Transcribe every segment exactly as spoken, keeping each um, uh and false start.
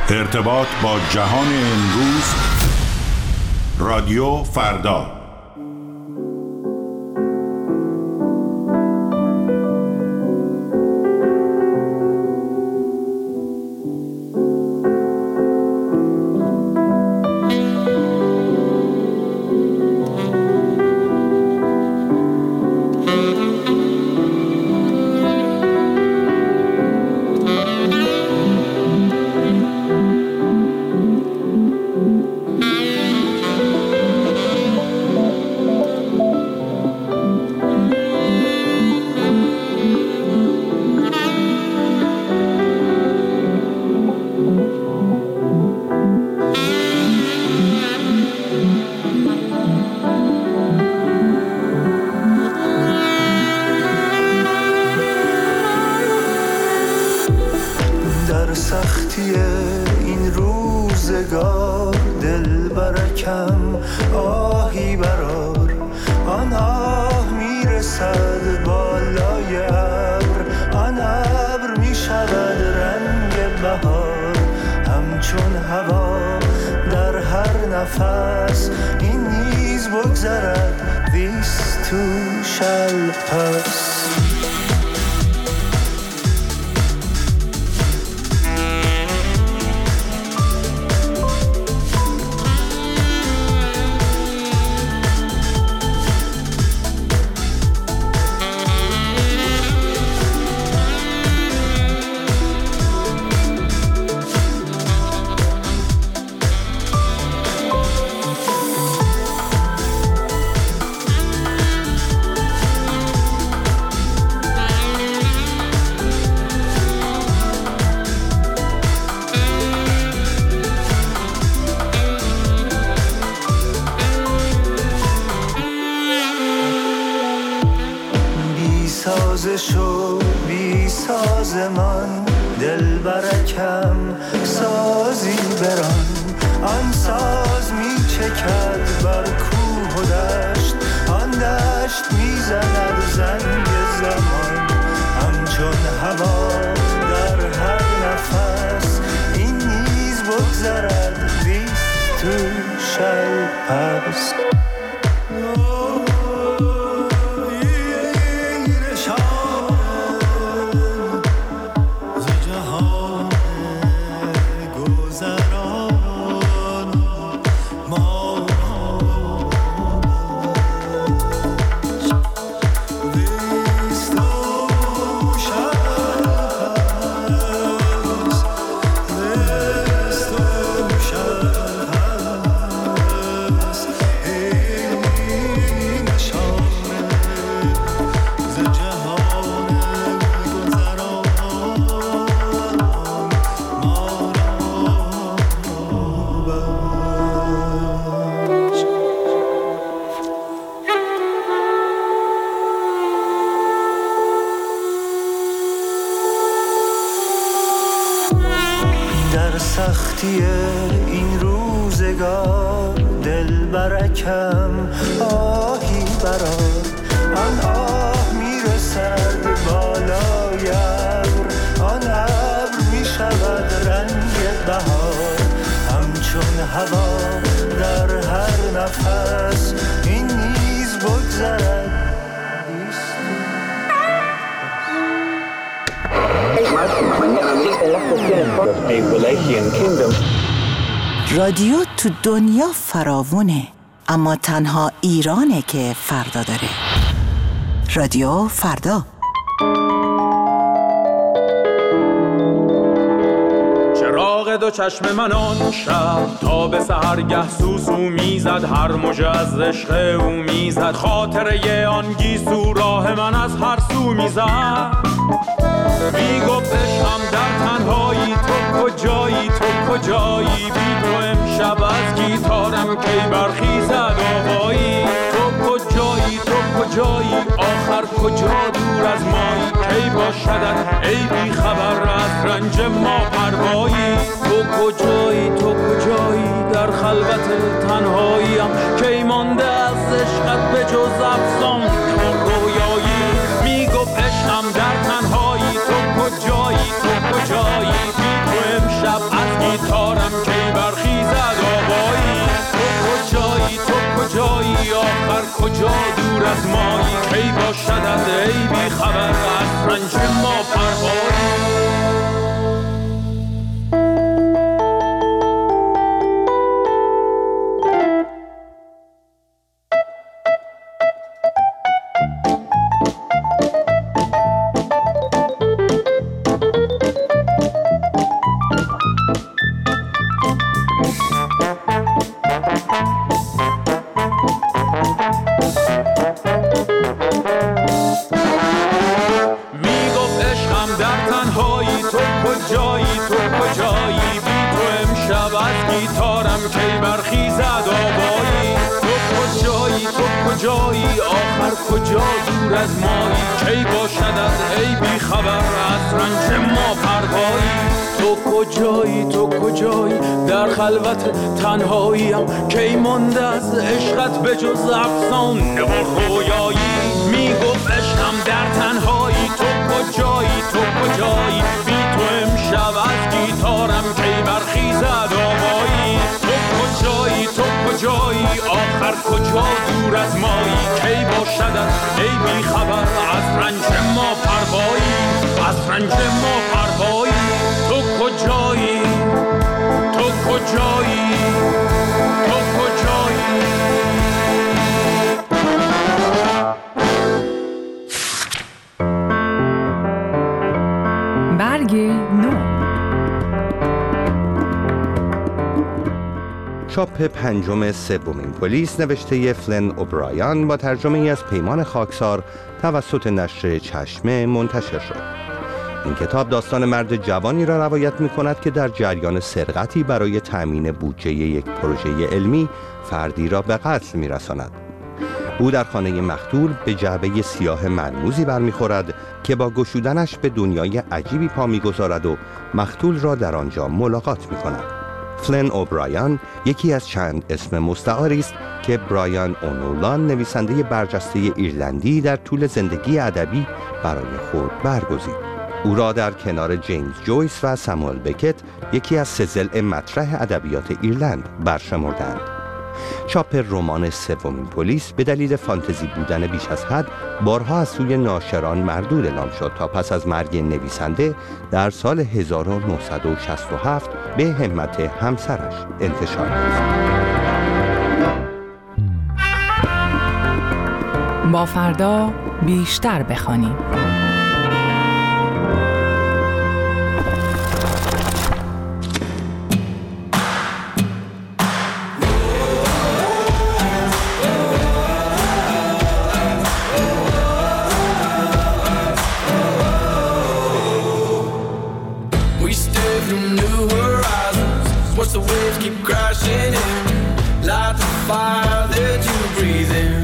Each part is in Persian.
ارتباط با جهان امروز، رادیو فردا. سختی این روزگار دل برکم آهی برار، آن آه میرسد بالای ابر، آن ابر میشود رنگ بهار، همچون هوا در هر نفس این نیز بگذرد. This too shall pass. شو بی ساز من دل برکم سازی بران، آن ساز می چکد بر کوه و دشت، آن دشت می زند زنگ زمان، همچون هوا در هر نفس این نیز بگذرد. This too shall pass. سختی این روزگار دل برکم آهی برار، آن آه میرسد بالای ابر، آن ابر میشود رنگ بهار، همچون هوا در هر نفس این نیز بگذرد. رادیو تو دنیا فراوونه، اما تنها ایرانه که فردا داره. رادیو فردا. چراغ دو چشم من آن شب تا به سحرگه سوسو میزد، هر موجه از عشق او میزد، خاطره آن گیسو راه من از هر سو میزد، میگفت عشقم در تنهایی، تو کجایی تو کجایی، بی تو امشب از گیتارم کی برخیزد آوایی، تو کجایی تو کجایی آخر کجا دور از مایی، کی باشدت ای بی خبر از رنج ما پروایی، تو کجایی تو کجایی در خلوت تنهاییم، کی مانده از عشقت به جز افسان رویایی، میگفت عشقم در تنهایی، تو کجایی تو کجایی، بی تو امشب از گیتارم کی برخیزد آوایی. تو کجایی تو کجایی آخر کجا دور از مایی، کی باشد از ای بی خبر از رنج ما پروایی. کجا دور از مایی، کی باشد از ای بی خبر از رنج ما پروایی. تو کجایی تو کجایی در خلوت تنهاییم، کی مانده از عشقت به جز افسانه و رویایی. میگفت عشقم در تنهایی، تو کجایی تو کجایی بی تو امشب از گیتارم کی برخیزد آوایی. تو کجایی تو کجایی آخر کجا دور از مایی، کی باشد از ای بی خبر از رنج ما پروایی. از رنج ما پروایی. تو کجایی تو کجایی تو کجایی. برگ نو. چاپ پنجم سومین پلیس نوشته فلن اوبرایان با ترجمه ای از پیمان خاکسار توسط نشر چشمه منتشر شد. این کتاب داستان مرد جوانی را روایت می کند که در جریان سرقتی برای تأمین بودجه یک پروژه علمی فردی را به قتل می رساند. او در خانه مقتول به جعبه سیاه مرموزی برمیخورد که با گشودنش به دنیای عجیبی پا میگذارد و مقتول را در آنجا ملاقات می کند. فلن اوبرایان یکی از چند اسم مستعاری است که برایان اونولان نویسنده برجسته ایرلندی در طول زندگی ادبی برای خود برگزید. او را در کنار جیمز جویس و ساموئل بکت یکی از سه ضلع مطرح ادبیات ایرلند برشمردند. چاپ رمان سومین پلیس به دلیل فانتزی بودن بیش از حد بارها از سوی ناشران مردود اعلام شد تا پس از مرگ نویسنده در سال هزار و نهصد و شصت و هفت به همت همسرش انتشار یافت. با فردا بیشتر بخوانیم. Watch the waves keep crashing in, light the fire that you breathe in.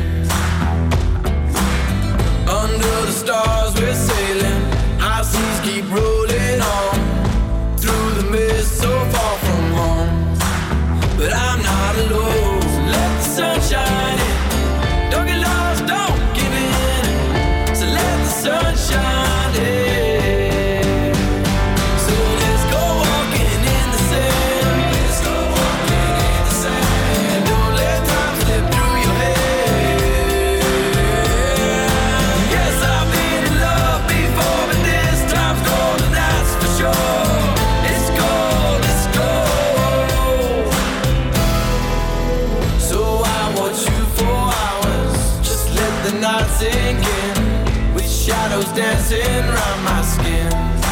Under the stars we're sailing, our seas keep rolling on, through the mist so far from home. But I'm not alone, so let the sun shine in. Don't get lost, don't give in, so let the sun shine in. Dancing around my skin.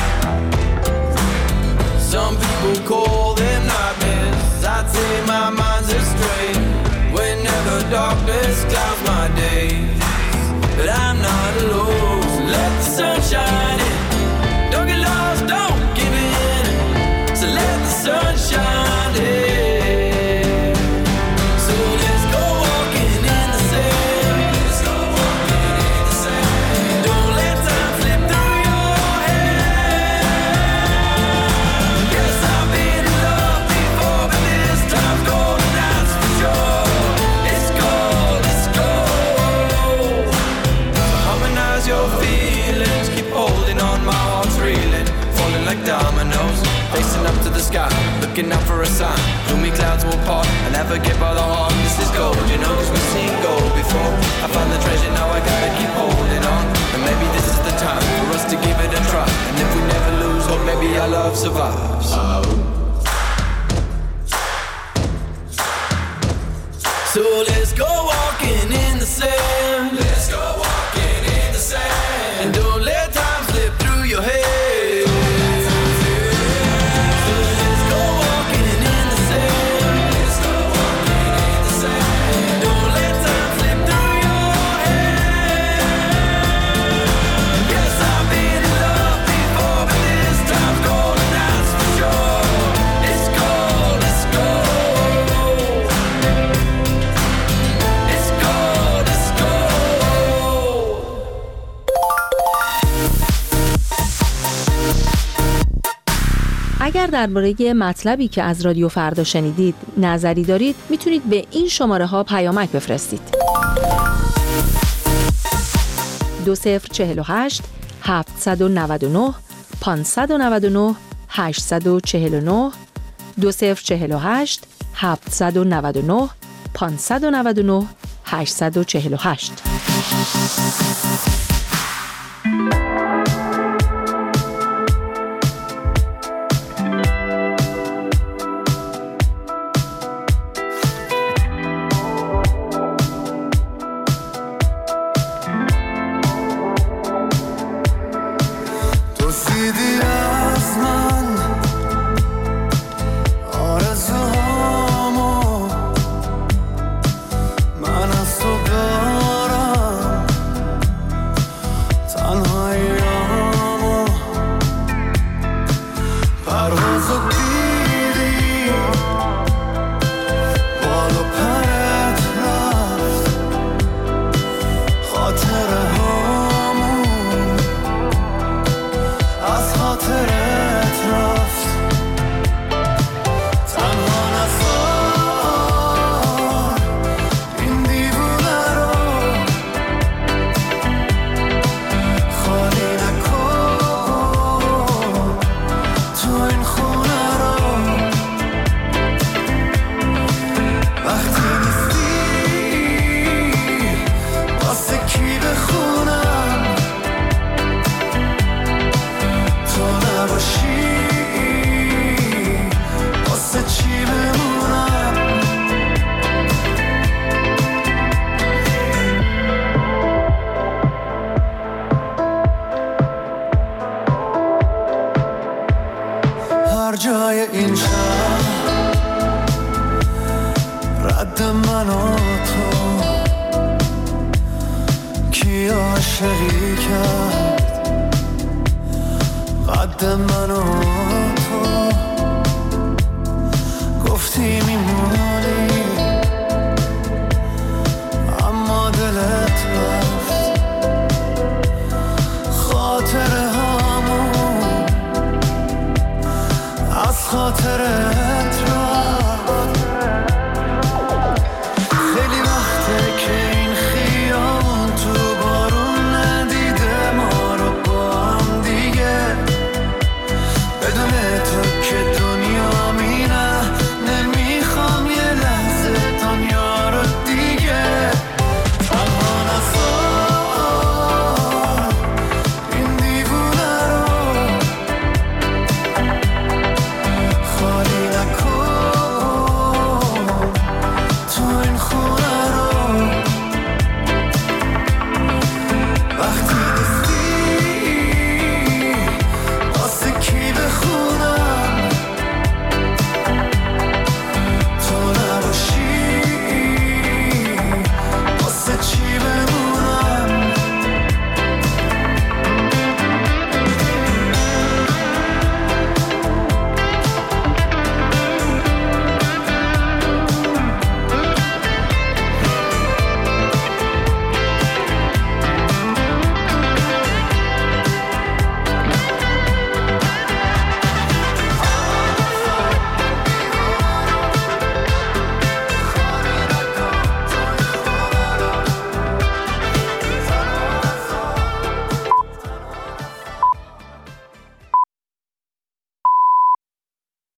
Some people call them nightmares, I'd say my mind's astray whenever darkness clouds my days. But I'm not alone, so let the sun shine in. Don't get lost, don't give in, so let the sun shine in. Dominoes, facing up to the sky. The looking out for a sign. Gloomy clouds will part and never get by the heart. This is gold, you know, cause we've seen gold before. I found the treasure, now I gotta keep holding on. And maybe this is the time for us to give it a try. And if we never lose hope, maybe our love survives. Oh. So let's go walking in the sand. Let's go walking in the sand. And don't let time slip through your head. So let's go walking in the sand. Let's go walking in the sand. And don't let time slip through your head. Yes, I've been in love before, but this time's cold and that's for sure. It's cold, it's cold. اگر درباره مطلبی که از رادیو فردا شنیدید نظری دارید میتونید به این شماره ها پیامک بفرستید. دو صفر چهل و هشت هفتصد و نود و نه پانصد و نود و نه هشتصد و چهل و نه دو صفر چهل و هشت هفتصد و نود و نه پانصد و نود و نه هشتصد و چهل و هشت. جای این شهر رد من و تو کی عاشقی کرد قد من و تو گفتی میمونی اما دلت رفت خاطره همون از خاطرت رفت